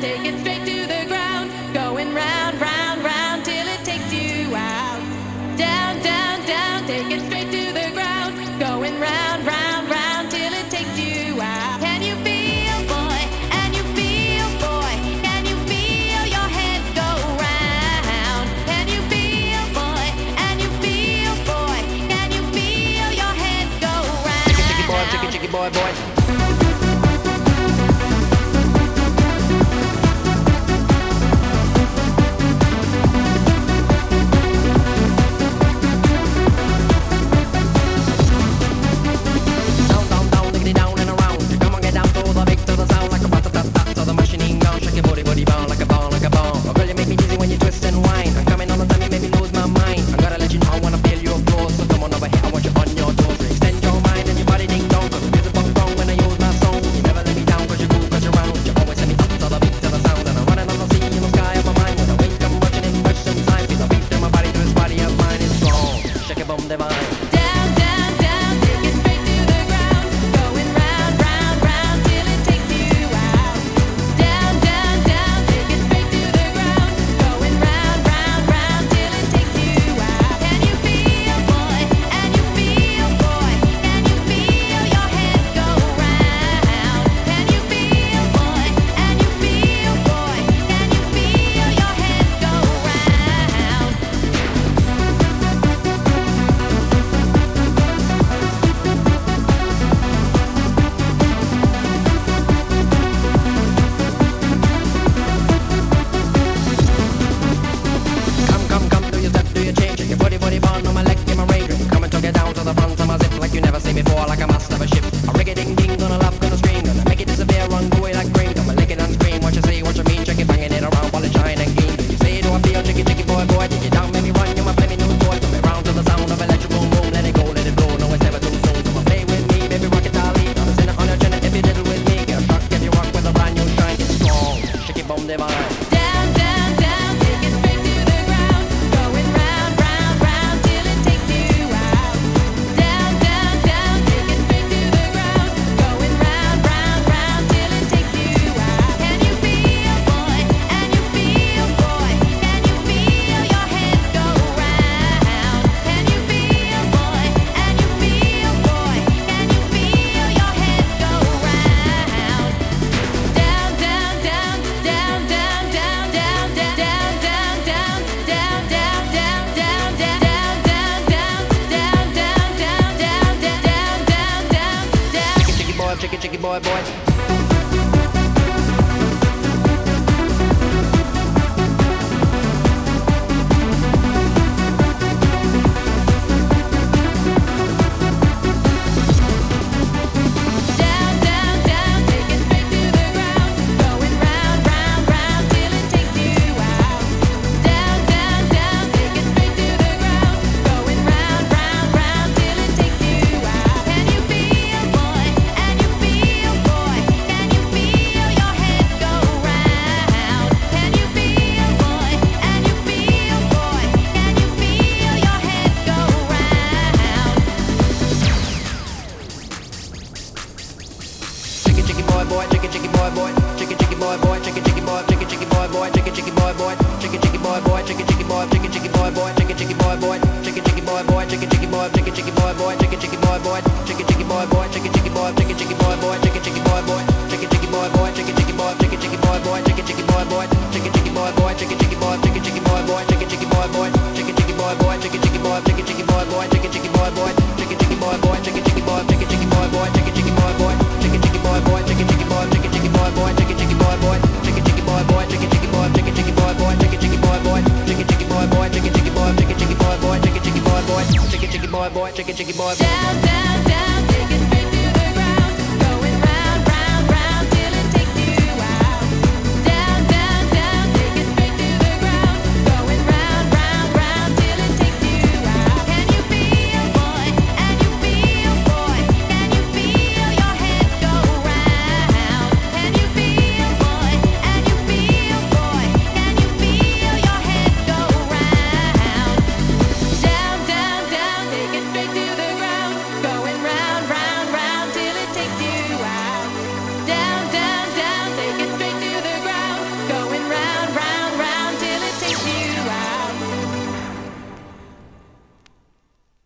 take it straight to the ground. Going round, round, round till it takes you out. Down, down, down, take it straight to the ground. Going round, round, round till it takes you out. Can you feel, boy? And you feel, boy? Can you feel your head go round? Can you feel, boy? And you feel, boy? Can you feel your head go round? Chicky boy, boy. Chicky boy, boy. Boy, chicky boy, boy, chicky boy, boy, chicky boy, chicky boy, boy, chicky boy, boy, chicky boy, boy, chicky boy, chicky boy, boy, chicky boy, boy, chicky boy, boy, chicky boy, chicky boy, boy, chicky boy, boy, chicky boy, boy, chicky boy, chicky boy, boy, chicky boy, boy, chicky boy, boy, chicky boy, chicky boy, boy, chicky boy, boy, chicky boy, boy, chicky boy, chicky boy, boy, chicky boy, boy, chicky boy, boy, chicky boy, chicky boy, boy, chicky boy, boy, chicky boy, boy, chicky boy, chicky boy, boy, chicky boy, boy, chicky boy, boy, chicky boy, chicky boy, boy, chicky boy, boy, chicky boy, boy, chicky boy, chicky boy, boy, chicky boy, boy, chicky boy, boy, chicky boy, chicky boy, boy, chicky boy, boy, chicky boy, boy, chicky boy, boy, chicky boy, down, down, down.